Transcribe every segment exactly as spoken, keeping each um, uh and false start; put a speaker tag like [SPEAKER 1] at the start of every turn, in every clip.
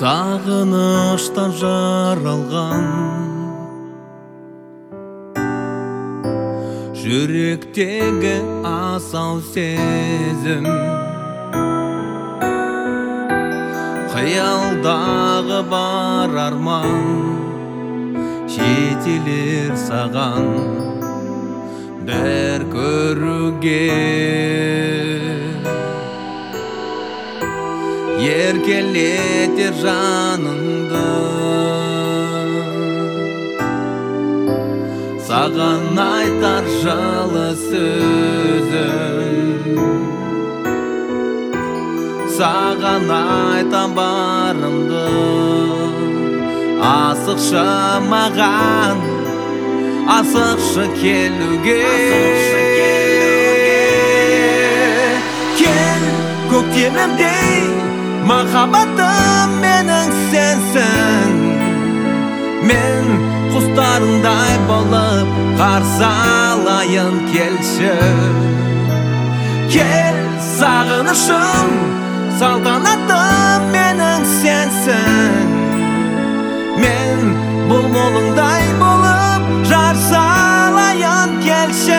[SPEAKER 1] Сағыныштан жаралған жүректегі асау сезім, қиялдағы бар арман жетелер саған бір көруге. Еркелетер жаныңды саған айтар жылы сөзім, саған айтам барымды. Асықшы маған, асықшы келуге. Кел көктемімдей, махаббатым менің сенсің. Мен құстарындай болып қарсы алайын, келші. Кел сағынышым, салтанатым менің сенсің. Мен бұлбұлыңдай болып жар салайын, келші.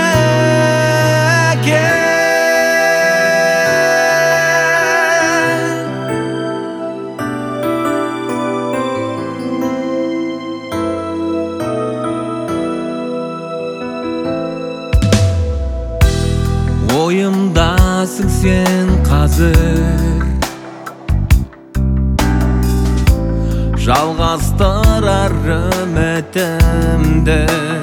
[SPEAKER 1] Ойымдасың сен қазір, жалғастырар үмітімді.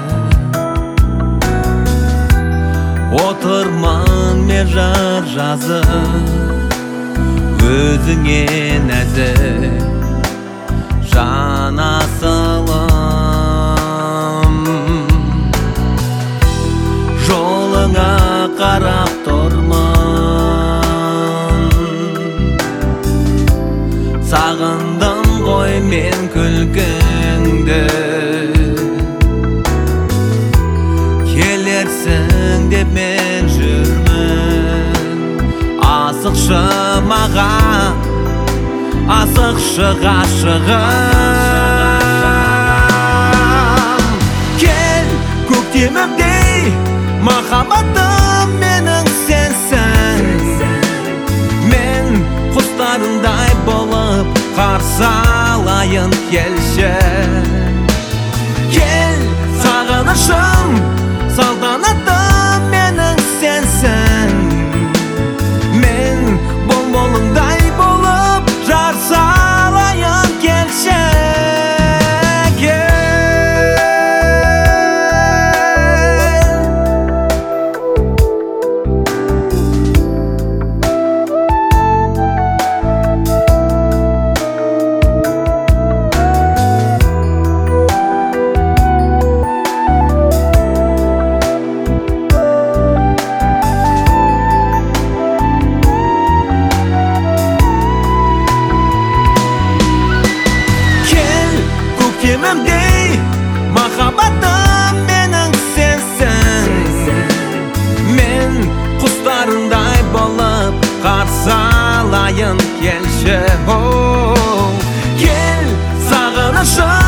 [SPEAKER 1] Отырмын мен жыр жазып, өзіңе нәзік жан асылым. Жолыңа қарап тұрмын, сағындым ғой мен күлкіңді. Келерсің деп мен жүрмін, асықшы маған, асықшы ғашығым. Кел көктемімдей, махаббатым менің сенсің. Мен құстарындай болып қарсы алайын, келші. Кел сағынышым, салтанатым менің сенсің. Мен бұлбұлыңдай болып жар салайын, келші. Көктемімдей, махаббатым менің сенсің. Мен құстарындай болып қарсы алайын, келші. Кел сағынышым,